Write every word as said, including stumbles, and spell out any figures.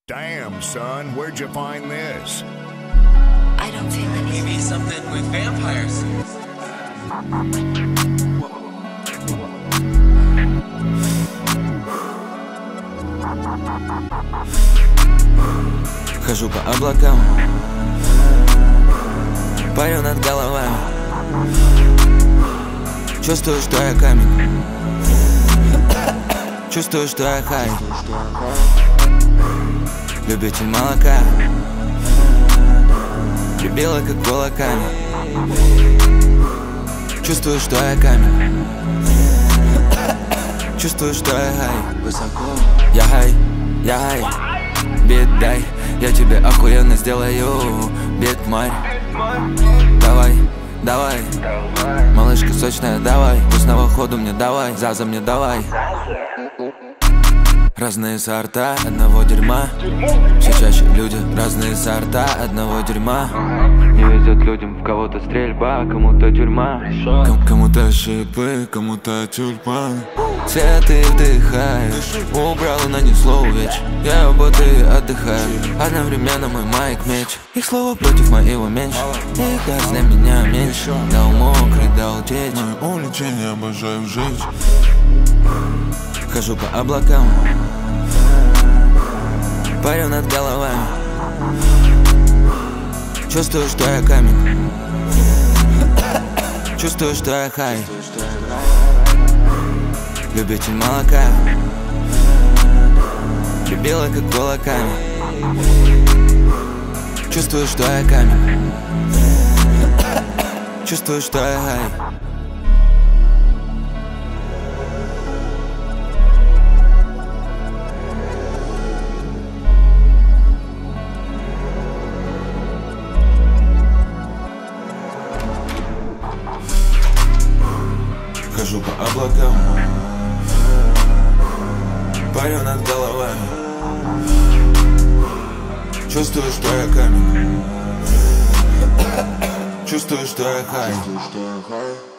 Damn, son, where'd you find this? I don't feel anything. Maybe something with vampires. Хожу по облакам, парю над головой. Чувствую, что я камень. Чувствую, что я хай. Любитель молока, прибила как кулаками. Чувствую, что я камень. Чувствую, что я хай. Высоко. Я хай, я хай. Бит дай, я тебе охуенно сделаю. Бит марь. Давай, давай. Малышка сочная, давай. Вкусного ходу мне давай, заза мне давай. Разные сорта одного дерьма. Все чаще люди, разные сорта одного дерьма. Не везет людям, в кого-то стрельба, кому-то тюрьма, Ком кому-то шипы, кому-то тюрьма. Цветы вдыхаю, убрал и нанесло увечь. Я будто отдыхаю, одновременно мой майк меч. Их слова против моего меньше, их газ для меня меньше. Дал мокрый, дал течь. Мое увлечение, обожаю жить. Хожу по облакам, парю над головой. Чувствую, что я камень. Чувствую, что я хай. Любитель молока, прибила как кулаками. Чувствую, что я камень. Чувствую, что я хай. Хожу по облакам, парю над головой. Чувствую, что я камень. Чувствую, что я хай.